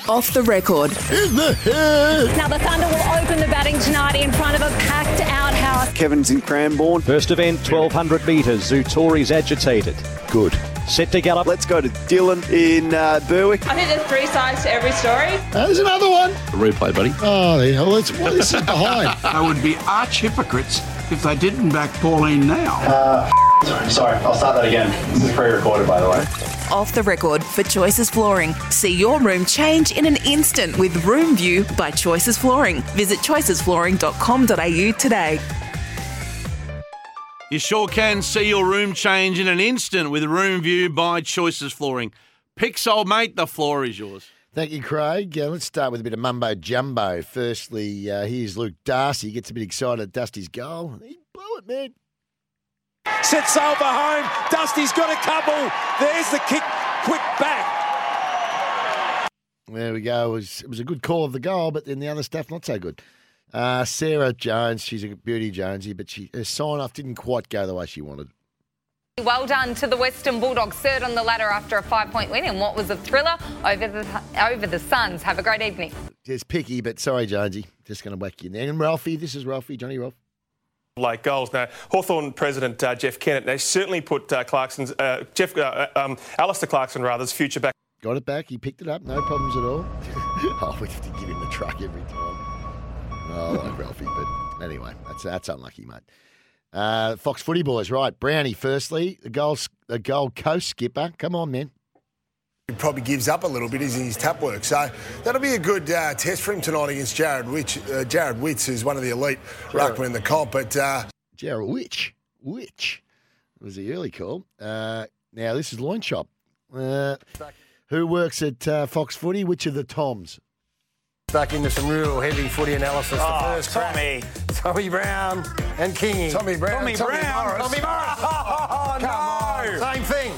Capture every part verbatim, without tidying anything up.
Off the record. Now the Thunder will open the batting tonight in front of a packed outhouse. Kevin's in Cranbourne. First event, twelve hundred metres. Zutori's agitated. Good. Set to gallop. Let's go to Dylan in uh, Berwick. I think there's three sides to every story. Uh, there's another one. A replay, buddy. Oh, the hell, it's, what is this behind? They would be arch hypocrites if they didn't back Pauline now. Uh, sorry, sorry, I'll start that again. This is pre-recorded, by the way. Off the record for Choices Flooring. See your room change in an instant with Room View by Choices Flooring. Visit choices flooring dot com dot a u today. You sure can see your room change in an instant with Room View by Choices Flooring. Picks, old mate, the floor is yours. Thank you, Craig. Uh, let's start with a bit of mumbo jumbo. Firstly, uh, here's Luke Darcy. Gets a bit excited at Dusty's goal. He blew it, man. Set sail for home. Dusty's got a couple. There's the kick. Quick back. There we go. It was, it was a good call of the goal, but then the other stuff, not so good. Uh, Sarah Jones, she's a beauty, Jonesy, but she, her sign-off didn't quite go the way she wanted. Well done to the Western Bulldogs, third on the ladder after a five-point win in what was a thriller over the over the Suns. Have a great evening. Just picky, but sorry, Jonesy. Just going to whack you there. And Ralphie, this is Ralphie, Johnny Ralph. Late goals. Now, Hawthorn President uh, Jeff Kennett, they certainly put uh, Clarkson's, uh, Jeff, uh, um, Alistair Clarkson, rather's future back. Got it back. He picked it up. No problems at all. Oh, we have to give him the truck every time. Oh, I like Ralphie, but anyway, that's that's unlucky, mate. Uh, Fox Footy Boys, right. Brownie, firstly, the Gold, the Gold Coast skipper. Come on, man. He probably gives up a little bit in his tap work. So that'll be a good uh, test for him tonight against Jared Witch. Uh, Jared Witz, who's one of the elite ruckmen in the comp. But uh, Jared Witch. Witch was the early call. Uh, now, this is Loin Shop. Uh, who works at uh, Fox Footy? Which of the Toms? Stuck into some real heavy footy analysis. Oh, the first Tommy. Crack. Tommy Brown and Kingy. Tommy Brown. Tommy, Tommy Brown. Morris. Tommy Morris. Oh, Come no. on. Same thing.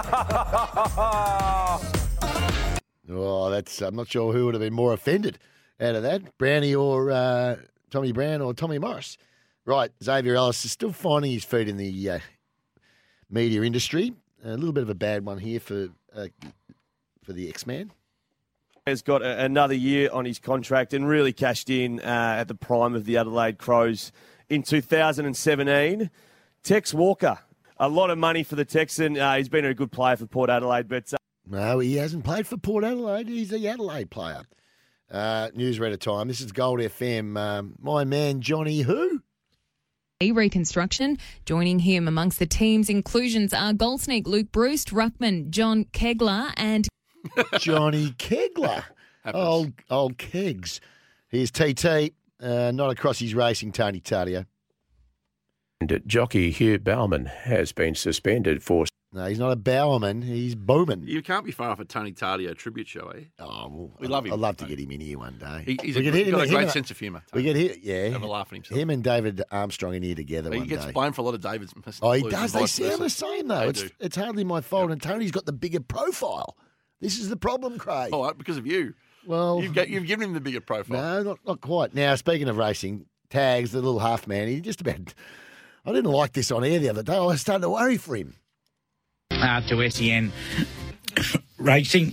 Oh, that's. I'm not sure who would have been more offended out of that, Brownie or uh, Tommy Brown or Tommy Morris. Right, Xavier Ellis is still finding his feet in the uh, media industry. A little bit of a bad one here for uh, for the X-Man. Has got a, another year on his contract and really cashed in uh, at the prime of the Adelaide Crows in two thousand seventeen. Tex Walker, a lot of money for the Texan. Uh, he's been a good player for Port Adelaide, but... Uh... No, he hasn't played for Port Adelaide. He's the Adelaide player. Uh, Newsreader time. This is Gold F M. Um, my man, Johnny who? Reconstruction. Joining him amongst the team's inclusions are goal sneak Luke Bruce, ruckman John Kegler and... Johnny Kegler. old, old Kegs. Here's T T, uh, not across his racing, Tony Taddeo. And jockey Hugh Bowman has been suspended for... No, he's not a Bowerman. He's Bowman. You can't be far off a Tony Taddeo tribute show, eh? Oh, well, we love him. I'd love to get him in here one day. He, he's we a, get he's got him, a great him, sense of humour. We get here, yeah. Have a laugh at himself. Him and David Armstrong in here together he one gets day. blamed for a lot of David's mistakes. Oh, he does. They sound the same, though. They it's do. it's hardly my fault. And Tony's got the bigger profile. This is the problem, Craig. All right, because of you. Well, you've, got, you've given him the bigger profile. No, not not quite. Now, speaking of racing, Tags, the little half man, he just about. I didn't like this on air the other day. I was starting to worry for him. Uh, to S E N Racing.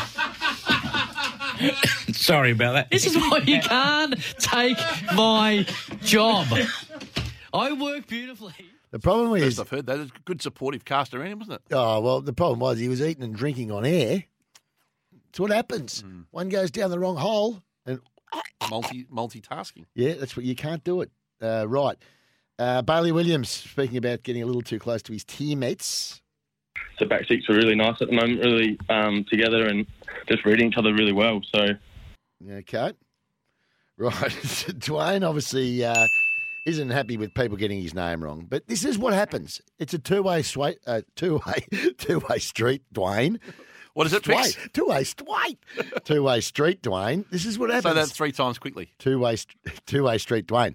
Sorry about that. This is why you can't take my job. I work beautifully. The problem First is... I've heard that. It's a good supportive cast around him, wasn't it? Oh, well, the problem was he was eating and drinking on air. That's what happens. Mm. One goes down the wrong hole and... Multi multitasking. Yeah, that's what you can't do it. Uh, right. Uh, Bailey Williams, speaking about getting a little too close to his teammates. The back six are really nice at the moment, really um, together and just reading each other really well. So, okay. Right. Dwayne obviously uh, isn't happy with people getting his name wrong, but this is what happens. It's a two-way, swa- uh, two-way, two-way street, Dwayne. What is it, Pix? Two-way, wait. Two-way street, Dwayne. This is what happens. Say that three times quickly. Two-way, two-way street, Dwayne.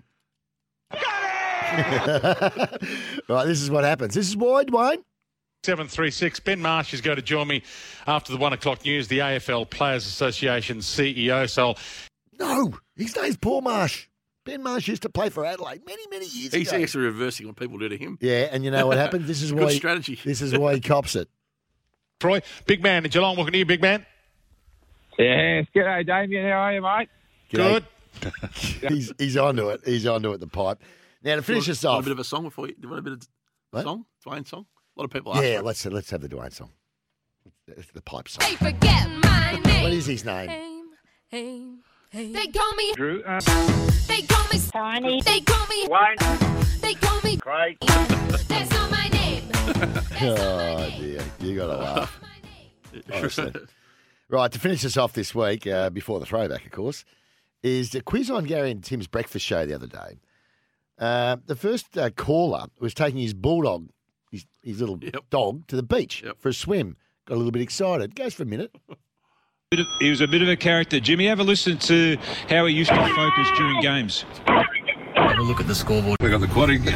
Right, this is what happens. This is why, Dwayne. seven three six. Ben Marsh is going to join me after the one o'clock news, the A F L Players Association C E O. So, no, his name's Paul Marsh. Ben Marsh used to play for Adelaide many, many years He's ago. He's actually reversing what people do to him. Yeah, and you know what happened? This is Good why. strategy. This is why he cops it. Troy, big man in Geelong, welcome to you, big man. Yeah, g'day, Damien. How are you, mate? Good. he's he's onto it. He's onto it. The pipe. Now to finish us Want off. a bit of a song before you. Do you want a bit of What? song? Dwayne song? A lot of people ask Yeah, for it. let's let's have the Dwayne song. It's the pipe song. They forget my name. What is his name? They call me Drew. Uh, They call me Tiny. They call me Wayne. They call me Craig. That's not my name. Oh dear, you got to laugh. Honestly. Right, to finish us off this week, uh, before the throwback, of course, is the quiz on Gary and Tim's breakfast show the other day. Uh, the first uh, caller was taking his bulldog, his, his little Yep. dog, to the beach Yep. for a swim. Got a little bit excited. Goes for a minute. He was a bit of a character. Jimmy, have a listen to how he used to focus during games. Have a look at the scoreboard. We got the quad again.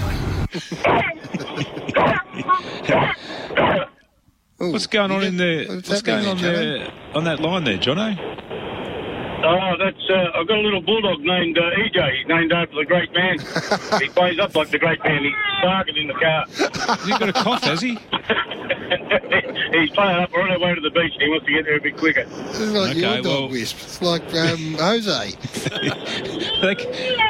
What's going on in there? What's going on there on that line there, Jono? Oh, that's, uh, I've got a little bulldog named uh, E J. He's named after the great man. He plays up like the great man. He's barking in the car. Has he got a cough, has he? He's playing up right away to the beach and he wants to get there a bit quicker. This is like Okay, your dog, well- Wisp. It's like um, Jose. Like,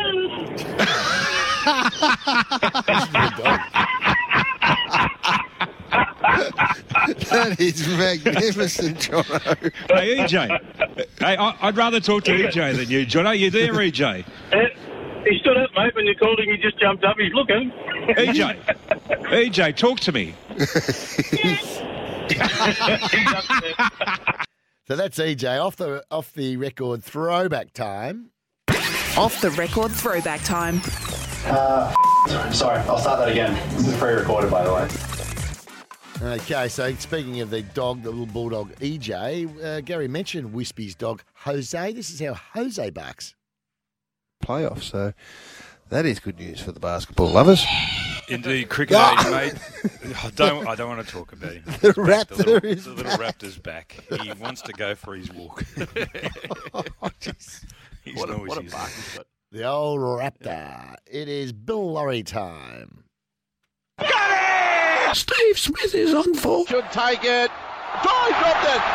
That is magnificent, Jono. hey, E J. Hey, I, I'd rather talk to E J than you, Jono. You there, E J? Uh, he stood up, mate, when you called him. He just jumped up. He's looking. E J. E J, talk to me. So that's E J off the off the record throwback time. Off the record throwback time. Uh, sorry, I'll start that again. This is pre-recorded, by the way. Okay, so speaking of the dog, the little bulldog E J, uh, Gary mentioned Wispy's dog Jose. This is how Jose barks. Playoff, so that is good news for the basketball lovers. Indeed, cricket age, mate. I don't. I don't want to talk about him. The Raptor the little, is the little back. Raptor's back. He wants to go for his walk. Oh, He's What a, noisy. what a isn't bark he? he's got. The old Raptor. It is Bill Lorry time. Steve Smith is on for. Should take it. Drive, dropped it.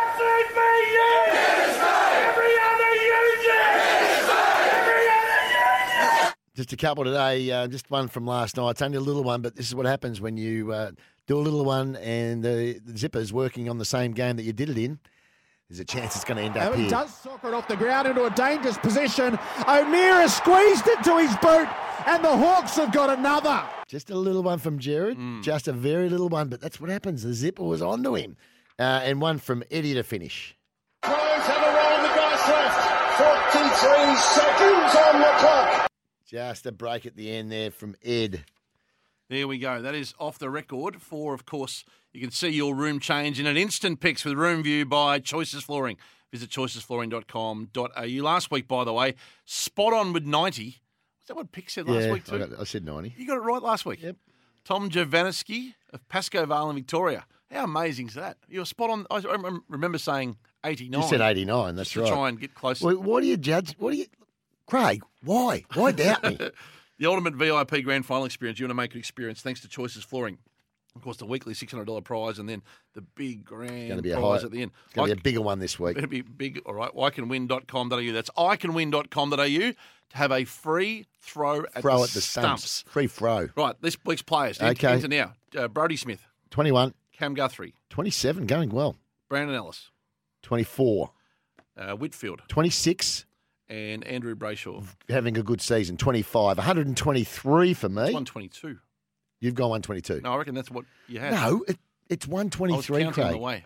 Just a couple today, uh, just one from last night. It's only a little one, but this is what happens when you uh, do a little one and the, the zipper's working on the same game that you did it in. There's a chance it's going to end up And he here. does soccer it off the ground into a dangerous position. O'Meara squeezed it to his boot, and the Hawks have got another. Just a little one from Jared. Just a very little one, but that's what happens. The zipper was onto him. Uh, and one from Eddie to finish. Crows have a roll of the dice left. forty-three seconds on the clock. Just a break at the end there from Ed. There we go. That is off the record for, of course, you can see your room change in an instant picks with Room View by Choices Flooring. Visit choices flooring dot com dot a u. Last week, by the way, spot on with ninety. Was that what Pick said last yeah, week too? I, got, I said ninety. You got it right last week. Yep. Tom Jovanovski of Pascoe Vale in Victoria. How amazing is that? You were spot on. I rem- remember saying eighty-nine. You said eighty-nine, that's just right. to try and get closer. Well, why do you judge? What do you... Craig, why? Why doubt me? The ultimate V I P grand final experience. You want to make an experience thanks to Choices Flooring. Of course, the weekly six hundred dollars prize and then the big grand It's going to be a prize high, at the end. It's going to be a bigger one this week. It'll be big. All right, i can win dot com dot a u. That's i can win dot com dot a u to have a free throw at Throw the at the stumps. stumps. Free throw. Right, this week's players. Into, Okay. into now. Uh, Brody Smith, twenty-one. Cam Guthrie, twenty-seven, going well. Brandon Ellis, twenty-four. uh, Whitfield, twenty-six, and Andrew Brayshaw. having a good season. twenty-five. one hundred twenty-three for me. It's one twenty-two. You've gone one twenty-two. No, I reckon that's what you had. No, it, it's one twenty-three, I was counting Craig. on the way.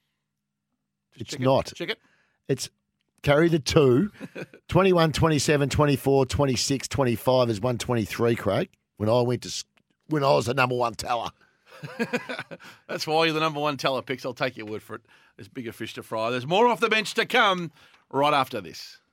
It's check not. It. Check it. It's carry the two. twenty-one, twenty-seven, twenty-four, twenty-six, twenty-five is one twenty-three, Craig. When I went to, s- when I was the number one teller. That's why you're the number one teller, Picks. I'll take your word for it. There's bigger fish to fry. There's more off the bench to come right after this.